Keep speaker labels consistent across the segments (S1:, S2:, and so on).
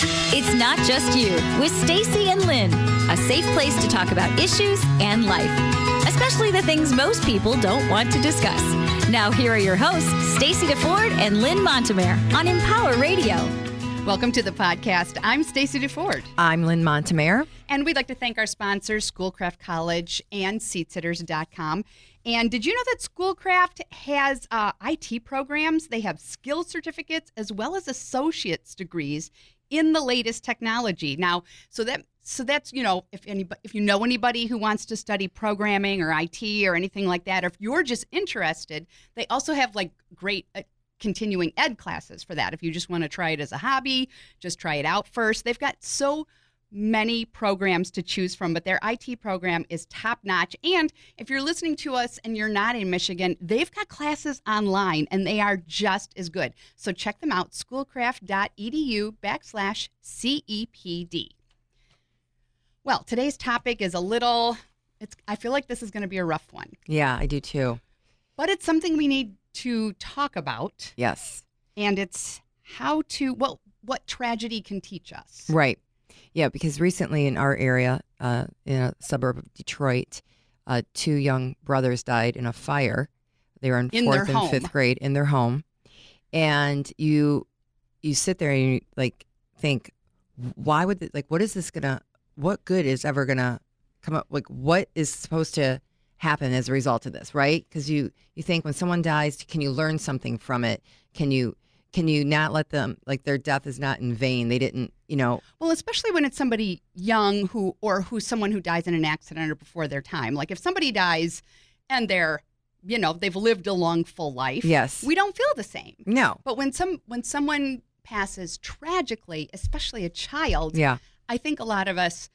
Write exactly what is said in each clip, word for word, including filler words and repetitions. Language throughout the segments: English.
S1: It's Not Just You with Stacy and Lynn, a safe place to talk about issues and life, especially the things most people don't want to discuss. Now, here are your hosts, Stacy DeFord and Lynn Montemare on Empower Radio.
S2: Welcome to the podcast. I'm Stacy DeFord.
S3: I'm Lynn Montemare.
S2: And we'd like to thank our sponsors, Schoolcraft College and Seat Sitters dot com. And did you know that Schoolcraft has uh, I T programs? They have skill certificates as well as associate's degrees in the latest technology. Now, so that so that's, you know, if anybody, if you know anybody who wants to study programming or I T or anything like that, or if you're just interested, they also have like great uh, continuing ed classes for that. If you just want to try it as a hobby, just try it out first. They've got so many programs to choose from, but their I T program is top notch. And if you're listening to us and you're not in Michigan, they've got classes online and they are just as good. So check them out, schoolcraft.edu backslash CEPD. Well, today's topic is a little, it's. I feel like this is going to be a rough one.
S3: Yeah, I do too.
S2: But it's something we need to talk about.
S3: Yes.
S2: And it's how to, what, what tragedy can teach us.
S3: Right. Yeah, because recently in our area, uh, in a suburb of Detroit, uh, two young brothers died in a fire. They were in,
S2: in
S3: fourth and
S2: home.
S3: fifth grade in their home. And you you sit there and you like think, why would, the, like, what is this going to, what good is ever going to come up? Like, what is supposed to happen as a result of this, right? Because you, you think when someone dies, can you learn something from it? Can you can you not let them, like, their death is not in vain? They didn't, you know.
S2: Well, especially when it's somebody young who, or who's someone who dies in an accident or before their time. Like if somebody dies and they're, you know, they've lived a long, full life.
S3: Yes.
S2: We don't feel the same.
S3: No.
S2: But when some when someone passes tragically, especially a child,
S3: Yeah.
S2: I think a lot of us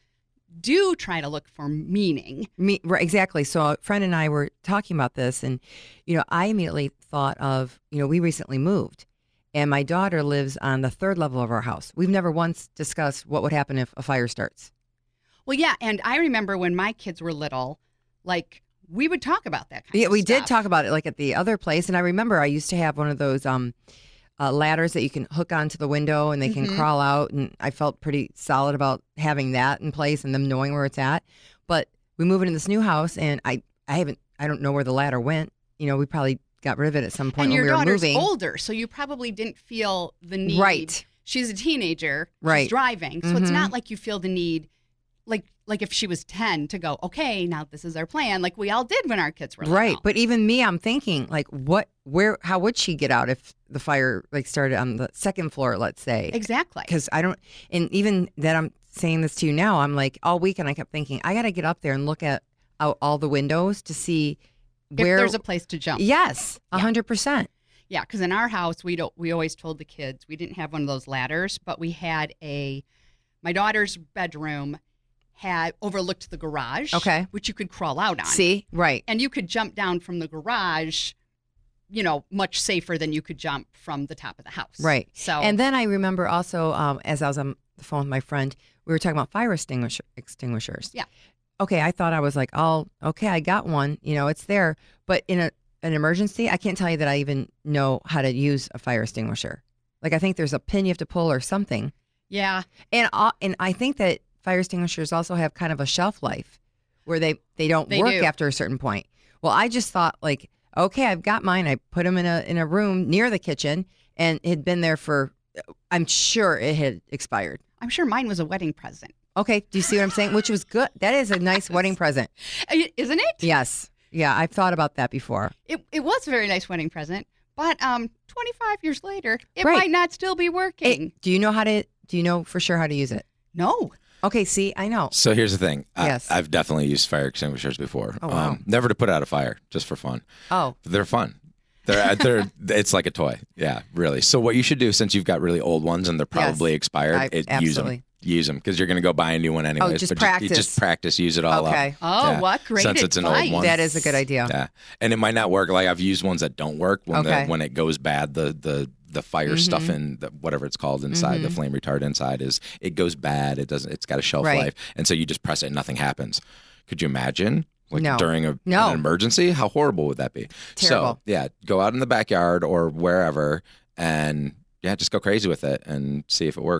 S2: do try to look for meaning.
S3: Me, right, exactly. So a friend and I were talking about this, and, you know, I immediately thought of, you know, we recently moved, and my daughter lives on the third level of our house. We've never once discussed what would happen if a fire starts.
S2: Well, yeah, and I remember when my kids were little, like, we would talk about that kind
S3: Yeah,
S2: of
S3: we
S2: stuff.
S3: did talk about it, like, at the other place, and I remember I used to have one of those um, uh, ladders that you can hook onto the window, and they can
S2: Mhm.
S3: crawl out, and I felt pretty solid about having that in place and them knowing where it's at. But we moved into this new house, and I, I haven't, I don't know where the ladder went. You know, we probably got rid of it at some point
S2: And
S3: when
S2: your
S3: we were
S2: daughter's
S3: moving.
S2: older, so you probably didn't feel the need.
S3: Right.
S2: She's a teenager.
S3: Right.
S2: She's driving, so it's
S3: Mhm.
S2: not like you feel the need, like like if she was ten, to go, okay, now this is our plan, like we all did when our kids were little.
S3: Right. But even me, I'm thinking, like, what, where, how would she get out if the fire, like, started on the second floor, let's say?
S2: Exactly.
S3: Because I don't, and even that I'm saying this to you now, I'm like, all weekend I kept thinking, I got to get up there and look at out all the windows to see
S2: If
S3: where.
S2: there's a place to jump.
S3: Yes, a
S2: Yeah.
S3: hundred percent.
S2: Yeah, because in our house, we don't. We always told the kids we didn't have one of those ladders, but we had a. My daughter's bedroom had overlooked the garage.
S3: Okay.
S2: Which you could crawl out on.
S3: See, right.
S2: And you could jump down from the garage, you know, much safer than you could jump from the top of the house.
S3: Right.
S2: So
S3: And then I remember also, um, as I was on the phone with my friend, we were talking about fire extinguisher, extinguishers.
S2: Yeah.
S3: Okay, I thought I was like, oh, okay, I got one. You know, it's there. But in a, an emergency, I can't tell you that I even know how to use a fire extinguisher. Like, I think there's a pin you have to pull or something.
S2: yeah,
S3: And uh, and I think that fire extinguishers also have kind of a shelf life where they, they don't
S2: They
S3: work
S2: do.
S3: after a certain point. Well, I just thought, like, okay, I've got mine. I put them in a in a room near the kitchen, and it had been there for, I'm sure it had expired.
S2: I'm sure mine was a wedding present,
S3: Okay, do you see what I'm saying? Which was good. That is a nice wedding present.
S2: I- isn't it?
S3: Yes. Yeah, I've thought about that before.
S2: It it was a very nice wedding present, but um, twenty-five years later, it
S3: Right.
S2: might not still be working.
S3: It- do you know how to, do you know for sure how to use it?
S2: No.
S3: Okay, see, I know.
S4: So here's the thing.
S3: Yes.
S4: I, I've definitely used fire extinguishers before.
S3: Oh, wow.
S4: Um, never to put out a fire, just for fun.
S3: Oh,
S4: But they're fun. They're they're it's like a toy. Yeah, really. So what you should do, since you've got really old ones and they're probably
S3: Yes.
S4: expired,
S3: I-
S4: it, use them.
S3: absolutely.
S4: Use them because you're going to go buy a new one anyways.
S3: Oh, just
S4: but
S3: practice.
S4: Just, just practice. Use it all
S3: okay.
S4: up.
S2: Oh,
S4: Yeah.
S2: what great
S4: Since it's an old
S2: advice.
S4: one.
S3: That is a good idea.
S4: Yeah, and it might not work. Like I've used ones that don't work when
S3: Okay.
S4: the, when it goes bad. The the the fire stuff in the, whatever it's called inside the flame retard inside is it goes bad. It doesn't. It's got a shelf
S3: Right.
S4: life, and so you just press it and nothing happens. Could you imagine? Like
S3: No.
S4: during a,
S3: No.
S4: an emergency, how horrible would that be?
S3: Terrible.
S4: So yeah, go out in the backyard or wherever, and yeah, just go crazy with it and see if it works.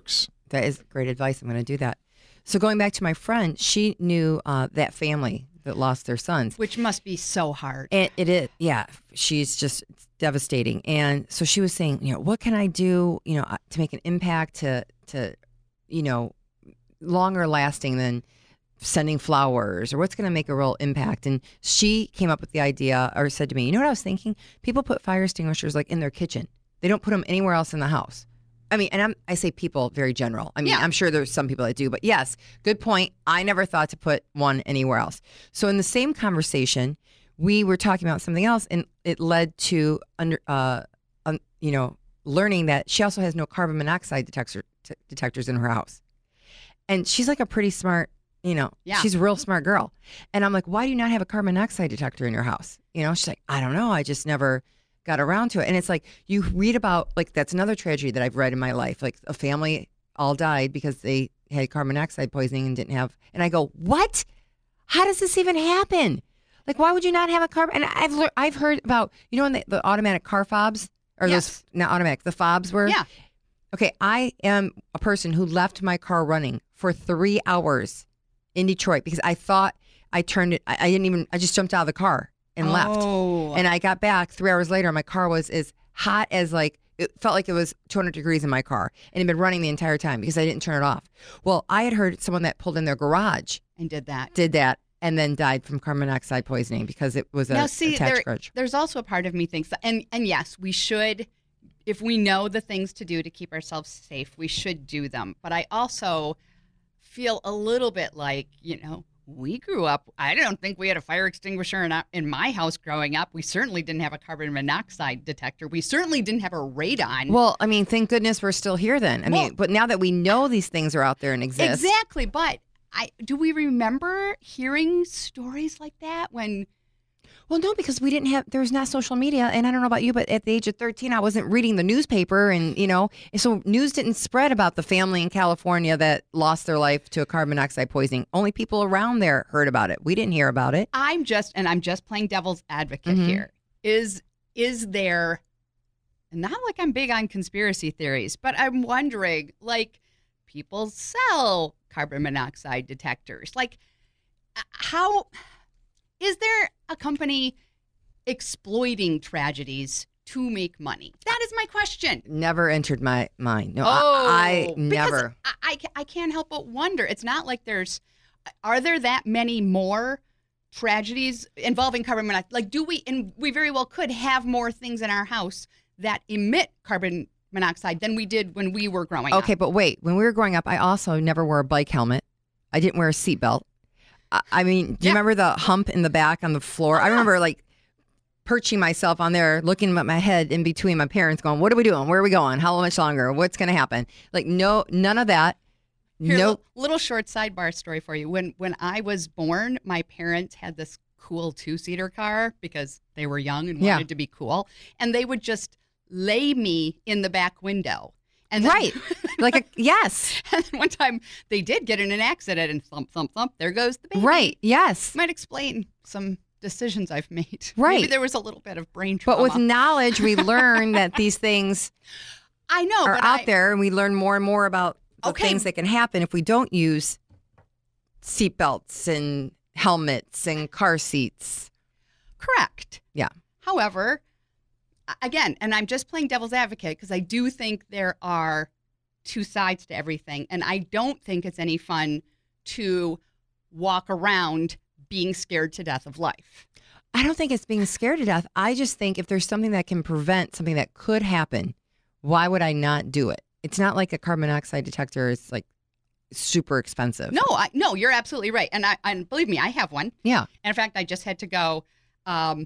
S3: That is great advice. I'm going to do that. So going back to my friend, she knew uh, that family that lost their sons.
S2: Which must be so hard.
S3: And it is, yeah. She's just it's devastating. And so she was saying, you know, what can I do, you know, to make an impact to, to, you know, longer lasting than sending flowers, or what's going to make a real impact? And she came up with the idea, or said to me, you know what I was thinking? People put fire extinguishers like in their kitchen. They don't put them anywhere else in the house. I mean, and I'm, I say people very general. I mean,
S2: Yeah.
S3: I'm sure there's some people that do, but yes, good point. I never thought to put one anywhere else. So in the same conversation, we were talking about something else, and it led to under, uh, um, you know, learning that she also has no carbon monoxide detector t- detectors in her house, and she's like a pretty smart, you know,
S2: Yeah.
S3: she's a real smart girl. And I'm like, why do you not have a carbon monoxide detector in your house? You know, she's like, I don't know, I just never got around to it. And it's like, you read about, like, that's another tragedy that I've read in my life. Like, a family all died because they had carbon monoxide poisoning and didn't have, and I go, what? How does this even happen? Like, why would you not have a carbon? And I've lear- I've heard about, you know, when the, the automatic car fobs, or
S2: Yes.
S3: those, not automatic, the fobs were?
S2: Yeah.
S3: Okay, I am a person who left my car running for three hours in Detroit because I thought I turned it, I, I didn't even, I just jumped out of the car and left.
S2: Oh.
S3: And I got back three hours later. My car was as hot as, like, it felt like it was two hundred degrees in my car, and it had been running the entire time because I didn't turn it off. Well, I had heard someone that pulled in their garage
S2: and did that.
S3: did that and then died from carbon monoxide poisoning because it was a
S2: Now, see,
S3: attached
S2: there,
S3: garage.
S2: there's also a part of me thinks that, and, and yes, we should, if we know the things to do to keep ourselves safe, we should do them. But I also feel a little bit like, you know, we grew up, I don't think we had a fire extinguisher in, our, in my house growing up. We certainly didn't have a carbon monoxide detector. We certainly didn't have a radon.
S3: Well, I mean, thank goodness we're still here then. I
S2: Well-
S3: mean, but now that we know these things are out there and exist.
S2: Exactly. But I do we remember hearing stories like that when...
S3: Well, no, because we didn't have, there was not social media. And I don't know about you, but at the age of thirteen, I wasn't reading the newspaper. And, you know, and so news didn't spread about the family in California that lost their life to a carbon monoxide poisoning. Only people around there heard about it. We didn't hear about it.
S2: I'm just, and I'm just playing devil's advocate
S3: Mhm.
S2: here. Is is there, and not like I'm big on conspiracy theories, but I'm wondering, like, people sell carbon monoxide detectors. Like, uh, how is there a company exploiting tragedies to make money? That is my question.
S3: Never entered my mind. No,
S2: Oh,
S3: I, I
S2: because
S3: never.
S2: I, I, I can't help but wonder. It's not like there's, are there that many more tragedies involving carbon monoxide? Like, do we, and we very well could have more things in our house that emit carbon monoxide than we did when we were growing up.
S3: Okay, but wait. When we were growing up, I also never wore a bike helmet. I didn't wear a seatbelt. I, I mean, do you
S2: Yeah.
S3: remember the hump in the back on the floor? I remember, like, perching myself on there, looking at my head in between my parents, going, "What are we doing? Where are we going? How much longer? What's going to happen?" Like, no, none of that.
S2: Here,
S3: No.
S2: little, little short sidebar story for you. When when I was born, my parents had this cool two-seater car because they were young and
S3: Yeah.
S2: wanted to be cool, and they would just lay me in the back window. And then,
S3: Right. Like, a, yes.
S2: and then one time they did get in an accident, and thump, thump, thump, there goes the baby.
S3: Right. Yes.
S2: Might explain some decisions I've made.
S3: Right.
S2: Maybe there was a little bit of brain
S3: But
S2: trauma.
S3: with knowledge, we learn that these things
S2: I know,
S3: are
S2: but
S3: out
S2: I,
S3: there, and we learn more and more about the
S2: Okay.
S3: things that can happen if we don't use seatbelts and helmets and car seats.
S2: Correct.
S3: Yeah.
S2: However, a- again, and I'm just playing devil's advocate because I do think there are two sides to everything. And I don't think it's any fun to walk around being scared to death of life.
S3: I don't think it's being scared to death. I just think if there's something that can prevent something that could happen, why would I not do it? It's not like a carbon monoxide detector is like super expensive.
S2: No, I, no, you're absolutely right. And I, and believe me, I have one.
S3: Yeah.
S2: And in fact, I just had to go, um,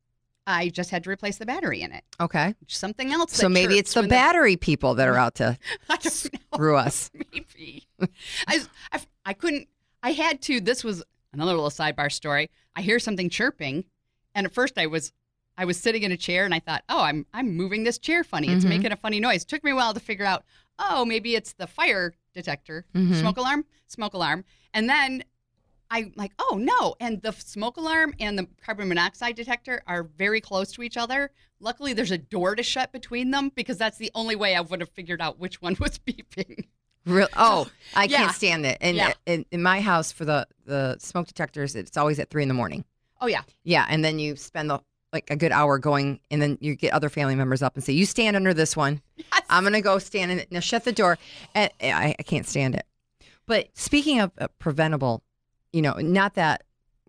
S2: I just had to replace the battery in it.
S3: Okay.
S2: Something else.
S3: So
S2: that
S3: maybe it's
S2: chirps
S3: the
S2: when
S3: battery people that are out to
S2: I don't know.
S3: screw us.
S2: Maybe. I, I, I couldn't, I had to, this was another little sidebar story. I hear something chirping. And at first I was, I was sitting in a chair and I thought, oh, I'm, I'm moving this chair funny. It's
S3: Mhm.
S2: making a funny noise. It took me a while to figure out, oh, maybe it's the fire detector,
S3: Mhm.
S2: smoke alarm, smoke alarm. And then I'm like, oh no. And the smoke alarm and the carbon monoxide detector are very close to each other. Luckily there's a door to shut between them because that's the only way I would have figured out which one was beeping.
S3: Real, oh, I
S2: Yeah.
S3: can't stand it. And
S2: Yeah.
S3: in, in my house for the, the smoke detectors, it's always at three in the morning.
S2: Oh, yeah.
S3: Yeah, and then you spend the like a good hour going, and then you get other family members up and say, "You stand under this one.
S2: Yes.
S3: I'm gonna go stand in it. Now shut the door." And I, I can't stand it. But speaking of uh, preventable, you know, not that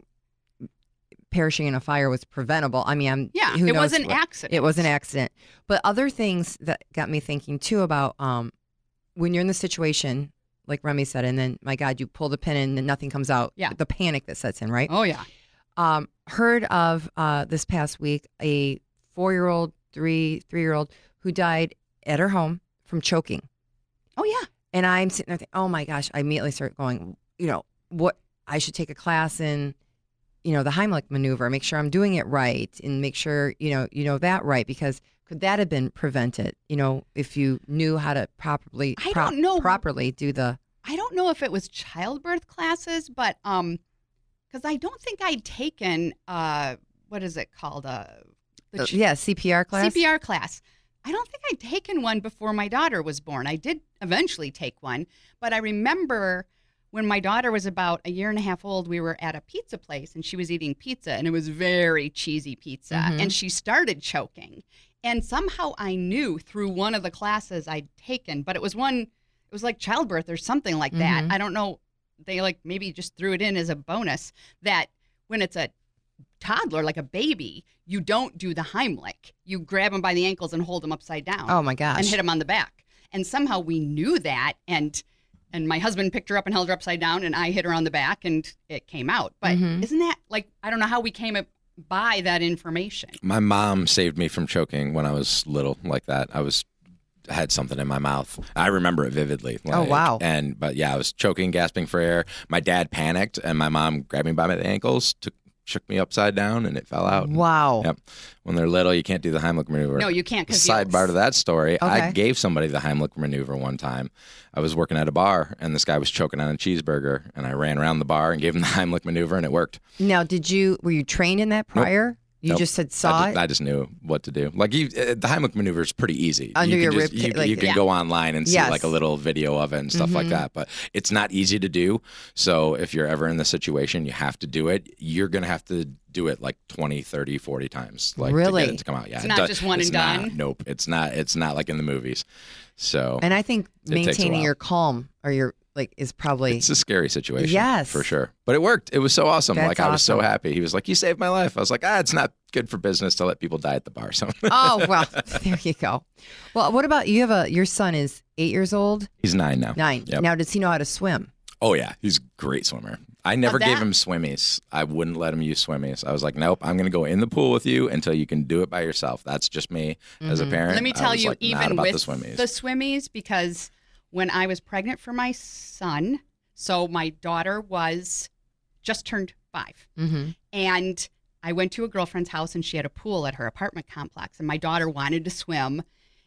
S3: perishing in a fire was preventable. I mean, I'm
S2: Yeah,
S3: who
S2: it
S3: knows
S2: was an
S3: what-
S2: accident.
S3: It was an accident. But other things that got me thinking too about um, when you're in the situation, like Remy said, and then my God, you pull the pin in and nothing comes out.
S2: Yeah.
S3: The panic that sets in, right?
S2: Oh, yeah.
S3: Um, heard of uh, this past week a four-year-old, three, three-year-old who died at her home from choking.
S2: Oh, yeah.
S3: And I'm sitting there thinking, oh my gosh, I immediately start going, you know, what I should take a class in, you know, the Heimlich maneuver, make sure I'm doing it right and make sure, you know, you know that right, because could that have been prevented, you know, if you knew how to properly,
S2: I don't know.
S3: properly do the,
S2: I don't know if it was childbirth classes, but um, because I don't think I'd taken, uh, what is it called? Uh, the
S3: uh,
S2: ch-
S3: yeah, C P R class?
S2: C P R class. I don't think I'd taken one before my daughter was born. I did eventually take one, but I remember when my daughter was about a year and a half old, we were at a pizza place and she was eating pizza, and it was very cheesy pizza,
S3: Mhm.
S2: and she started choking. And somehow I knew through one of the classes I'd taken, but it was one, it was like childbirth or something like that.
S3: Mhm.
S2: I don't know. They like maybe just threw it in as a bonus that when it's a toddler, like a baby, you don't do the Heimlich. You grab them by the ankles and hold them upside down.
S3: Oh my gosh.
S2: And hit them on the back. And somehow we knew that, and and my husband picked her up and held her upside down, and I hit her on the back, and it came out. But
S3: Mhm.
S2: isn't that like, I don't know how we came by that information.
S4: My mom saved me from choking when I was little, like that. I was had something in my mouth. I remember it vividly.
S3: Oh,
S4: like-
S3: wow.
S4: And but yeah, I was choking, gasping for air. My dad panicked, and my mom grabbed me by my ankles, took shook me upside down, and it fell out.
S3: Wow.
S4: Yep. When they're little, you can't do the Heimlich maneuver.
S2: No, you can't. 'cause
S4: Sidebar to that story, I
S3: Okay.
S4: gave somebody the Heimlich maneuver one time. I was working at a bar, and this guy was choking on a cheeseburger, and I ran around the bar and gave him the Heimlich maneuver, and it worked.
S3: Now, did you, were you trained in that prior? You
S4: Nope.
S3: just had saw
S4: I
S3: it?
S4: just, I just knew what to do. Like you, uh, the Heimlich maneuver is pretty easy.
S3: Under
S4: you
S3: your
S4: can just,
S3: rib
S4: you,
S3: ca- like-
S4: you can
S2: Yeah.
S4: go online and see
S3: Yes.
S4: like a little video of it and stuff like
S3: Mhm.
S4: that. But it's not easy to do. So if you're ever in the situation, you have to do it. You're gonna have to do it like twenty, thirty, forty times, like to
S3: Really?
S4: get it to come out. Yeah,
S2: It's
S4: it
S2: not
S4: does-
S2: just one
S4: it's
S2: and
S4: not-
S2: done?
S4: Nope, it's not. It's not like in the movies. So
S3: And I think
S4: It takes a
S3: maintaining
S4: while.
S3: your calm or your, like, is probably,
S4: it's a scary situation.
S3: Yes.
S4: for sure. But it worked. It was so awesome.
S3: That's
S4: like I was so
S3: awesome.
S4: happy. He was like, "You saved my life." I was like, "Ah, it's not good for business to let people die at the bar." So
S3: oh, well, there you go. Well, what about, you have a, your son is eight years old?
S4: he's nine now.
S3: Nine.
S4: Yep.
S3: Now, does he know how to swim?
S4: Oh yeah, he's a great swimmer. I never
S2: that-
S4: gave him swimmies. I wouldn't let him use swimmies. I was like, nope, I'm going to go in the pool with you until you can do it by yourself. That's just me as a
S3: Mhm.
S4: parent.
S2: Let me
S4: I
S2: tell
S4: was
S2: you,
S4: like, not
S2: even
S4: about
S2: with
S4: the swimmies.
S2: the swimmies, because when I was pregnant for my son, so my daughter was just turned five.
S3: Mm-hmm.
S2: And I went to a girlfriend's house, and she had a pool at her apartment complex, and my daughter wanted to swim.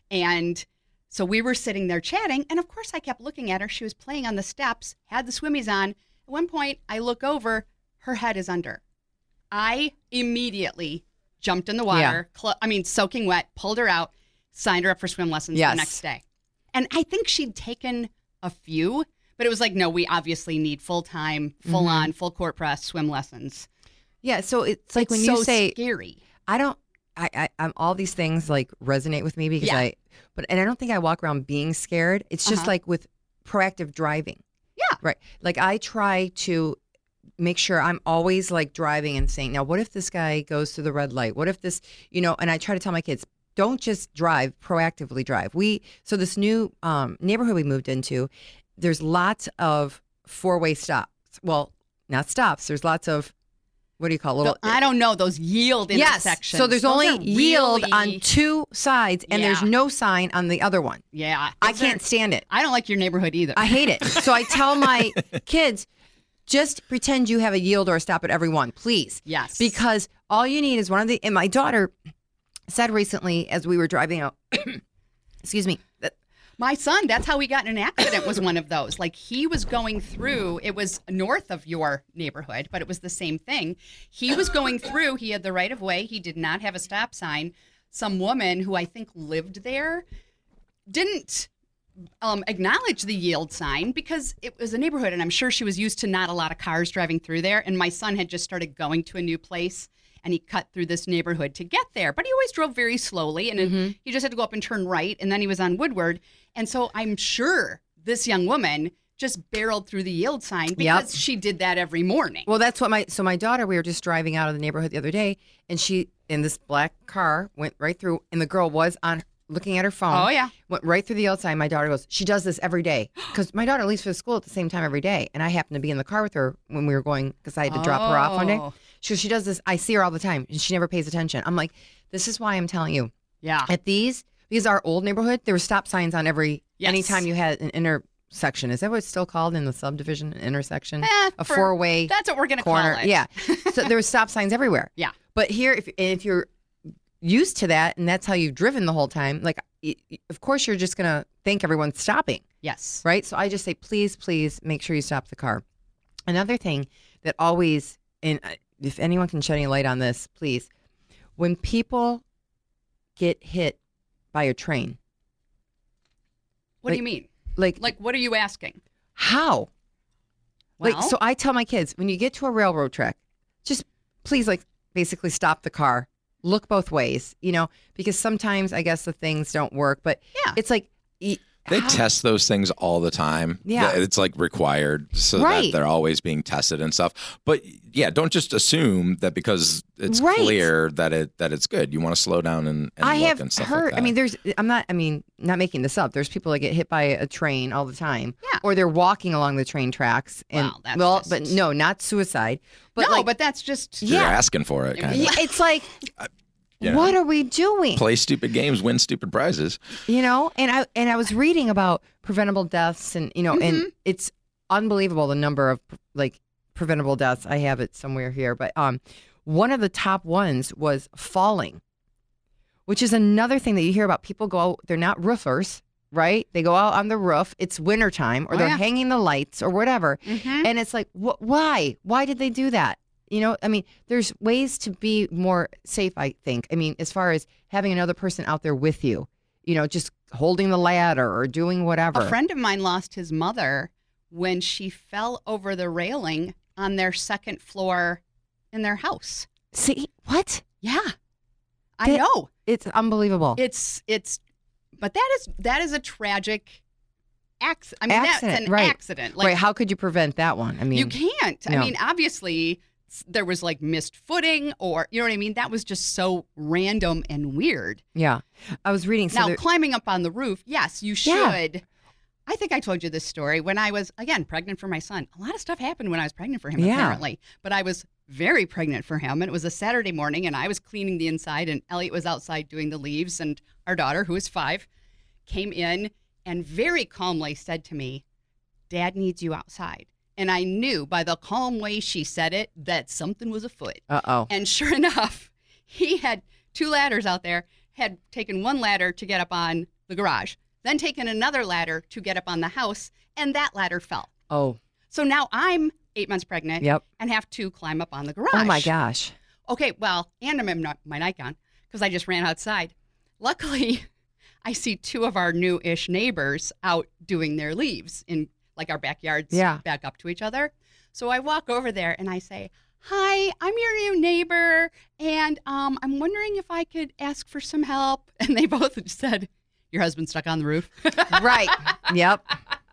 S2: And so we were sitting there chatting, and of course I kept looking at her. She was playing on the steps, had the swimmies on. At one point, I look over, her head is under. I immediately jumped in the water, cl- I mean, soaking wet, pulled her out, signed her up for swim lessons
S3: Yes.
S2: the next day. And I think she'd taken a few, but it was like, no, we obviously need full-time, full-on, full court press swim lessons.
S3: Yeah, so it's like
S2: It's
S3: when
S2: so
S3: you say,
S2: scary.
S3: I don't, I, I, I'm all these things like resonate with me because
S2: Yeah.
S3: I, but, and I don't think I walk around being scared. It's just
S2: Uh-huh.
S3: like with proactive driving.
S2: Yeah.
S3: Right. Like I try to make sure I'm always like driving and saying, now, what if this guy goes through the red light? What if this, you know, and I try to tell my kids, don't just drive, proactively drive. We, so this new um, neighborhood we moved into, there's lots of four-way stops. Well, not stops. There's lots of, what do you call it? Little,
S2: I don't know, those yield
S3: yes.
S2: intersections.
S3: So there's
S2: Those
S3: only
S2: are
S3: yield
S2: really-
S3: on two sides, and there's
S2: Yeah.
S3: no sign on the other one.
S2: Yeah.
S3: I
S2: Those are-
S3: can't stand it.
S2: I don't like your neighborhood either.
S3: I hate it. So I tell my kids, just pretend you have a yield or a stop at every one, please.
S2: Yes.
S3: Because all you need is one of the, and my daughter said recently as we were driving out, excuse me, that
S2: My son, that's how he got in an accident, was one of those. Like he was going through, it was north of your neighborhood, but it was the same thing. He was going through, he had the right of way, he did not have a stop sign. Some woman who I think lived there didn't um, acknowledge the yield sign because it was a neighborhood, and I'm sure she was used to not a lot of cars driving through there. And my son had just started going to a new place, and he cut through this neighborhood to get there. But he always drove very slowly, and
S3: Mm-hmm.
S2: it, he just had to go up and turn right, and then he was on Woodward. And so I'm sure this young woman just barreled through the yield sign because
S3: Yep.
S2: she did that every morning.
S3: Well, that's what my so my daughter. We were just driving out of the neighborhood the other day, and she in this black car went right through, and the girl was on looking at her phone.
S2: Oh, yeah.
S3: Went right through the yield sign. My daughter goes, she does this every day because my daughter leaves for school at the same time every day, and I happened to be in the car with her when we were going because I had to drop her off one day.
S2: Oh.
S3: She goes, she does this. I see her all the time, and she never pays attention. I'm like, this is why I'm telling you.
S2: Yeah.
S3: At these, because our old neighborhood, there were stop signs on every.
S2: Yes.
S3: Anytime you had an intersection, is that what it's still called in the subdivision? An intersection,
S2: Eh,
S3: a
S2: for-
S3: four way.
S2: That's what we're going to call
S3: corner.
S2: it.
S3: Yeah. So there were stop signs everywhere.
S2: Yeah.
S3: But here, if if you're used to that and that's how you've driven the whole time, like, y- y- of course you're just gonna think everyone's stopping,
S2: Yes.
S3: right? So I just say, please, please make sure you stop the car. Another thing that always, and I- if anyone can shed any light on this, please, when people get hit by a train,
S2: What
S3: Like-
S2: do you mean?
S3: like,
S2: Like, what are you asking?
S3: how?
S2: Well,
S3: Like, so I tell my kids, when you get to a railroad track, just please, like, basically stop the car, look both ways, you know, because sometimes I guess the things don't work, but
S2: Yeah.
S3: it's like, y-
S4: They
S3: how-
S4: test those things all the time.
S3: Yeah.
S4: Th- It's like required so
S3: Right.
S4: that they're always being tested and stuff. But yeah, don't just assume that because it's
S3: Right.
S4: clear that it that it's good. You want to slow down and, and
S3: I
S4: look
S3: have
S4: and stuff
S3: heard,
S4: like that.
S3: I mean, there's, I'm not, I mean, not making this up. There's people that get hit by a train all the time.
S2: Yeah.
S3: Or they're walking along the train tracks. And,
S2: Well, that's
S3: well,
S2: just-
S3: but no, not suicide. But
S2: no,
S3: like,
S2: but that's just
S4: You're
S3: yeah.
S4: asking for it. Kind
S3: yeah,
S4: of.
S3: it's like,
S4: You know,
S3: what are we doing?
S4: play stupid games, win stupid prizes.
S3: You know, and I and I was reading about preventable deaths, and you know, and it's unbelievable the number of like preventable deaths. I have it somewhere here, but um, one of the top ones was falling, which is another thing that you hear about. People go out; they're not roofers, right? They go out on the roof. It's wintertime, or
S2: Oh,
S3: they're
S2: yeah.
S3: hanging the lights, or whatever,
S2: Mhm.
S3: and it's like, wh- why? Why did they do that? You know, I mean, there's ways to be more safe, I think. I mean, as far as having another person out there with you, you know, just holding the ladder or doing whatever.
S2: A friend of mine lost his mother when she fell over the railing on their second floor in their house.
S3: See, what?
S2: Yeah. I
S3: That-
S2: know.
S3: It's unbelievable.
S2: It's it's but that is that is a tragic accident. I mean
S3: Accident,
S2: that's an
S3: right.
S2: accident. Like
S3: right, how could you prevent that one? I mean,
S2: you can't.
S3: no.
S2: I mean, obviously s- there was like missed footing or you know what I mean? That was just so random and weird.
S3: yeah. I was reading. So
S2: now,
S3: there-
S2: climbing up on the roof, yes, you should.
S3: Yeah.
S2: I think I told you this story when I was, again, pregnant for my son. A lot of stuff happened when I was pregnant for him,
S3: Yeah.
S2: apparently. But I was very pregnant for him. And it was a Saturday morning, and I was cleaning the inside, and Elliot was outside doing the leaves. And our daughter, who is five, came in and very calmly said to me, Dad needs you outside. And I knew by the calm way she said it that something was afoot.
S3: uh-oh.
S2: And sure enough, he had two ladders out there, had taken one ladder to get up on the garage, then taken another ladder to get up on the house, and that ladder fell.
S3: Oh,
S2: So now I'm eight months pregnant
S3: yep.
S2: and have to climb up on the garage.
S3: Oh, my gosh.
S2: Okay, well, and I'm in my my nightgown because I just ran outside. Luckily, I see two of our new-ish neighbors out doing their leaves in like our backyards
S3: Yeah.
S2: back up to each other. So I walk over there and I say, hi, I'm your new neighbor, and um, I'm wondering if I could ask for some help. And they both said, your husband's stuck on the roof.
S3: Right. Yep.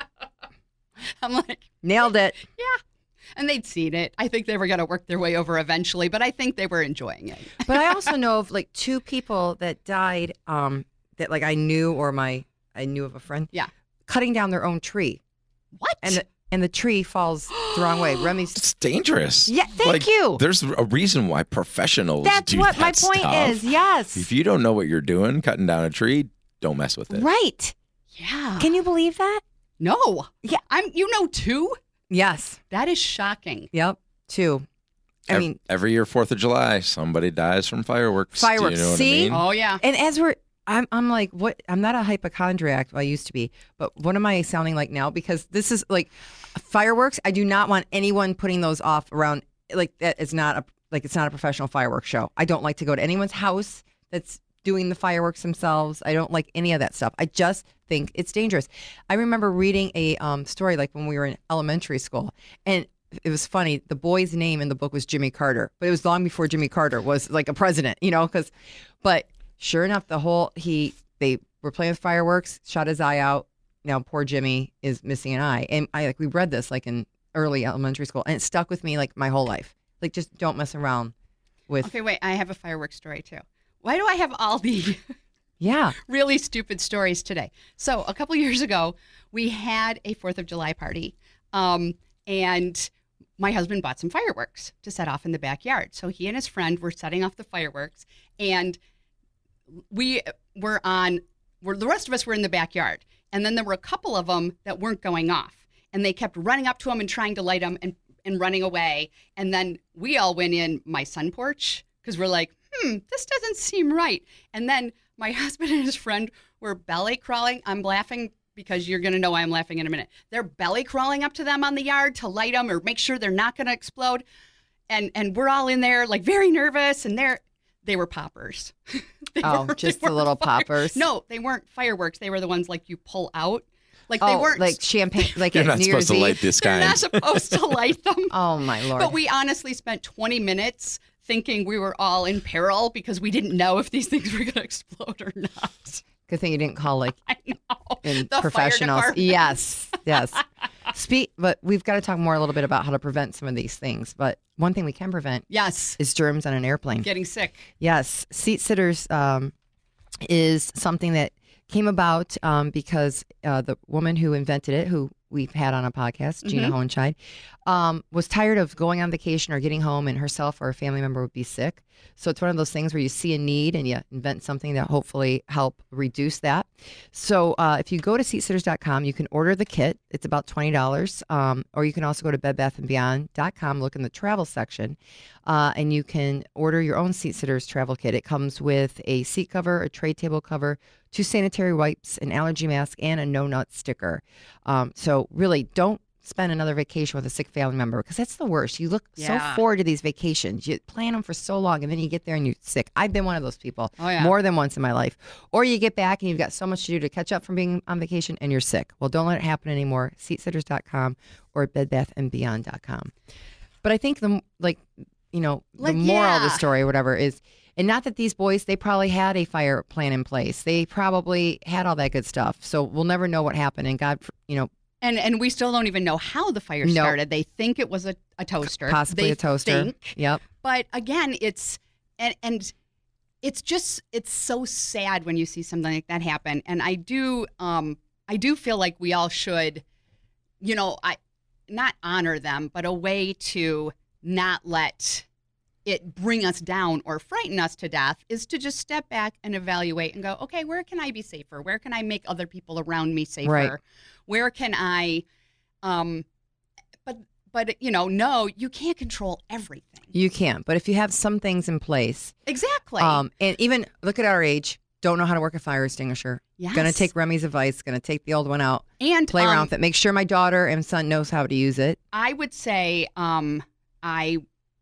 S2: I'm like,
S3: Nailed it.
S2: yeah. And they'd seen it. I think they were going to work their way over eventually, but I think they were enjoying it.
S3: But I also know of like two people that died um that like I knew or my I knew of a friend.
S2: Yeah.
S3: Cutting down their own tree.
S2: What?
S3: And the, and the tree falls the wrong way. Remy's
S4: It's dangerous.
S3: Yeah, thank
S4: Like,
S3: you.
S4: There's a reason why professionals
S3: That's
S4: do
S3: what
S4: that
S3: my point
S4: stuff.
S3: is. Yes.
S4: If you don't know what you're doing, cutting down a tree, don't mess with it.
S3: Right.
S2: yeah.
S3: Can you believe that?
S2: No.
S3: Yeah.
S2: I'm you know two?
S3: Yes.
S2: That is shocking.
S3: Yep. Two. I
S4: Ev-
S3: mean,
S4: every year, Fourth of July, somebody dies from fireworks.
S3: Fireworks.
S4: Do you know
S3: See?
S4: what I mean?
S2: Oh yeah.
S3: and as we're, I'm, I'm like, what? I'm not a hypochondriac. I used to be, but what am I sounding like now? Because this is like fireworks. I do not want anyone putting those off around. Like that is not a like it's not a professional fireworks show. I don't like to go to anyone's house that's doing the fireworks themselves. I don't like any of that stuff. I just think it's dangerous. I remember reading a um, story like when we were in elementary school, and it was funny. The boy's name in the book was Jimmy Carter, but it was long before Jimmy Carter was like a president, you know, because, but sure enough, the whole, he, they were playing with fireworks, shot his eye out. Now poor Jimmy is missing an eye. And I like, we read this like in early elementary school, and it stuck with me like my whole life. Like, just don't mess around with.
S2: Okay, wait, I have a fireworks story too. Why do I have all the
S3: yeah
S2: really stupid stories today? So a couple years ago, we had a fourth of July party, um, and my husband bought some fireworks to set off in the backyard. So he and his friend were setting off the fireworks, and we were on, we're, the rest of us were in the backyard. And then there were a couple of them that weren't going off, and they kept running up to him and trying to light them and, and running away. And then we all went in my sun porch because we're like, hmm, this doesn't seem right. And then my husband and his friend were belly crawling. I'm laughing because you're going to know why I'm laughing in a minute. They're belly crawling up to them on the yard to light them or make sure they're not going to explode. And and we're all in there like very nervous, and they're they were poppers. they
S3: oh,
S2: were,
S3: just
S2: they
S3: the little
S2: fire-
S3: poppers.
S2: No, they weren't fireworks. They were the ones like you pull out. Like they
S3: oh,
S2: weren't
S3: like champagne, like
S4: You're
S3: at
S4: not
S3: New
S4: supposed
S3: Year's
S4: to light
S3: Eve.
S4: this
S2: They're
S4: kind.
S2: not supposed to light them.
S3: Oh my Lord.
S2: But we honestly spent twenty minutes thinking we were all in peril because we didn't know if these things were going to explode or not.
S3: Good thing you didn't call like
S2: I know.
S3: in
S2: The fire
S3: professionals.
S2: department.
S3: Yes, yes. Speak, but we've got to talk more a little bit about how to prevent some of these things. But one thing we can prevent
S2: Yes.
S3: is germs on an airplane.
S2: Getting sick.
S3: Yes, seat sitters um, is something that came about um, because uh, the woman who invented it, who we've had on a podcast, Gina
S2: Mhm.
S3: Hohenscheid, um, was tired of going on vacation or getting home and herself or a family member would be sick. So it's one of those things where you see a need and you invent something that hopefully help reduce that. So uh, if you go to seat sitters dot com, you can order the kit. It's about twenty dollars. Um, or you can also go to bed bath and beyond dot com, look in the travel section, uh, and you can order your own Seat Sitters travel kit. It comes with a seat cover, a tray table cover, two sanitary wipes, an allergy mask, and a no-nut sticker. Um, so really, don't spend another vacation with a sick family member because that's the worst. You look
S2: Yeah.
S3: so forward to these vacations. You plan them for so long, and then you get there and you're sick. I've been one of those people
S2: Oh, yeah.
S3: more than once in my life. Or you get back and you've got so much to do to catch up from being on vacation and you're sick. Well, don't let it happen anymore. seat sitters dot com or bed bath and beyond dot com. But I think the, like, you know,
S2: Like,
S3: the moral of the
S2: yeah.
S3: story or whatever is, and not that these boys, they probably had a fire plan in place. They probably had all that good stuff. So we'll never know what happened. And God, you know,
S2: And and we still don't even know how the fire
S3: No.
S2: started. They think it was a, a toaster.
S3: possibly
S2: They
S3: a toaster.
S2: think.
S3: Yep.
S2: But again, it's and and it's just it's so sad when you see something like that happen. And I do um I do feel like we all should, you know, I not honor them, but a way to not let it bring us down or frighten us to death is to just step back and evaluate and go, okay, where can I be safer? Where can I make other people around me safer?
S3: Right.
S2: Where can I um but but you know, no, you can't control everything.
S3: You can. But if you have some things in place,
S2: Exactly.
S3: um, and even look at our age, don't know how to work a fire extinguisher.
S2: Yes.
S3: Going to take Remy's advice, going to take the old one out,
S2: and
S3: play
S2: um,
S3: around with it. Make sure my daughter and son knows how to use it.
S2: I would say um I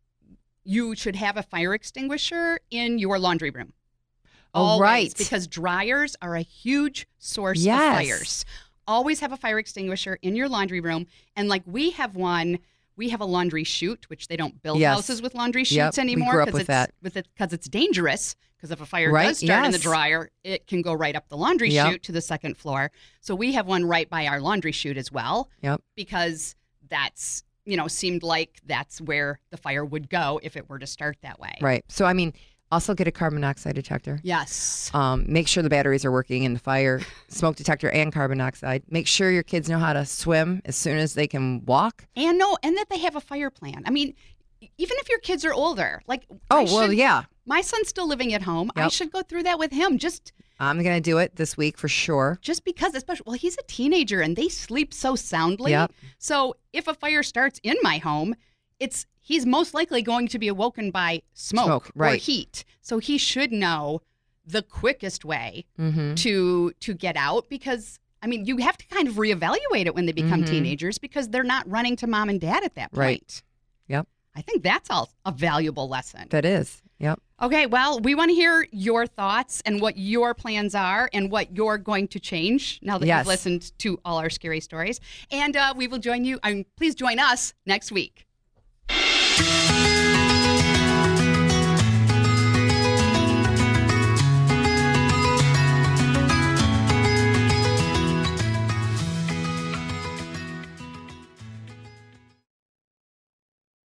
S2: you should have a fire extinguisher in your laundry room.
S3: Oh,
S2: Always,
S3: right.
S2: because dryers are a huge source
S3: Yes.
S2: of fires. Always have a fire extinguisher in your laundry room. And like we have one, we have a laundry chute, which they don't build
S3: Yes.
S2: houses with laundry chutes
S3: Yep, we
S2: anymore
S3: grew up
S2: because
S3: with
S2: it's
S3: that.
S2: with it because it's dangerous. Because if a fire
S3: Right,
S2: does start in the
S3: yes.
S2: dryer, it can go right up the laundry
S3: Yep.
S2: chute to the second floor. So we have one right by our laundry chute as well.
S3: Yep.
S2: Because that's you know seemed like that's where the fire would go if it were to start that way.
S3: Right. So, I mean, also get a carbon monoxide detector.
S2: Yes.
S3: Um, make sure the batteries are working in the fire, smoke detector, and carbon monoxide. Make sure your kids know how to swim as soon as they can walk.
S2: And no, and that they have a fire plan. I mean, even if your kids are older, like
S3: Oh,
S2: I
S3: well,
S2: should-
S3: yeah.
S2: my son's still living at home. I
S3: Yep.
S2: should go through that with him just
S3: I'm going to do it this week for sure.
S2: just because, especially well, he's a teenager and they sleep so soundly.
S3: Yep.
S2: So if a fire starts in my home, it's he's most likely going to be awoken by smoke,
S3: Smoke,
S2: or
S3: right.
S2: heat. So he should know the quickest way
S3: Mm-hmm.
S2: to to get out because I mean you have to kind of reevaluate it when they become
S3: Mhm.
S2: teenagers because they're not running to mom and dad at that point.
S3: Right. Yep.
S2: I think that's all a valuable lesson.
S3: That is. Yep.
S2: Okay, well, we want to hear your thoughts and what your plans are and what you're going to change now that
S3: Yes.
S2: you've listened to all our scary stories. And uh, we will join you. Um, please join us next week.